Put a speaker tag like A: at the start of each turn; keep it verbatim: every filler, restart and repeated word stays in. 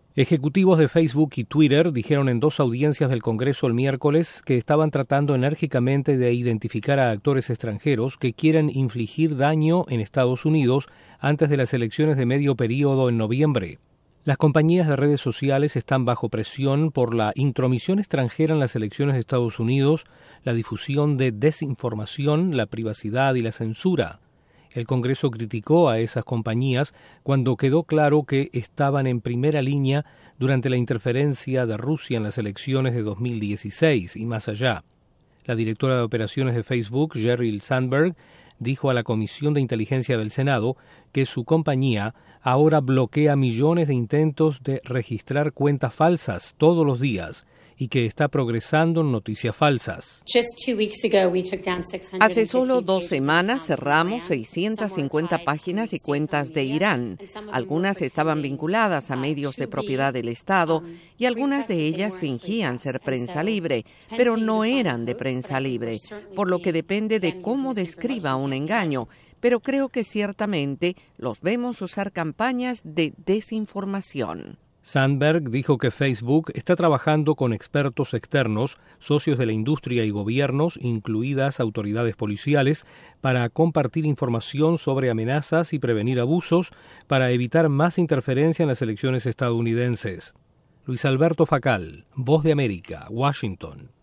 A: Ejecutivos de Facebook y Twitter dijeron en dos audiencias del Congreso el miércoles que estaban tratando enérgicamente de identificar a actores extranjeros que quieren infligir daño en Estados Unidos antes de las elecciones de medio período en noviembre. Las compañías de redes sociales están bajo presión por la intromisión extranjera en las elecciones de Estados Unidos, la difusión de desinformación, la privacidad y la censura. El Congreso criticó a esas compañías cuando quedó claro que estaban en primera línea durante la interferencia de Rusia en las elecciones de dos mil dieciséis y más allá. La directora de operaciones de Facebook, Sheryl Sandberg, dijo a la Comisión de Inteligencia del Senado que su compañía ahora bloquea millones de intentos de registrar cuentas falsas todos los días y que está progresando en noticias falsas.
B: Hace solo dos semanas cerramos seiscientas cincuenta páginas y cuentas de Irán. Algunas estaban vinculadas a medios de propiedad del Estado y algunas de ellas fingían ser prensa libre, pero no eran de prensa libre, por lo que depende de cómo describa un engaño. Pero creo que ciertamente los vemos usar campañas de desinformación.
A: Sandberg dijo que Facebook está trabajando con expertos externos, socios de la industria y gobiernos, incluidas autoridades policiales, para compartir información sobre amenazas y prevenir abusos para evitar más interferencia en las elecciones estadounidenses. Luis Alberto Facal, Voz de América, Washington.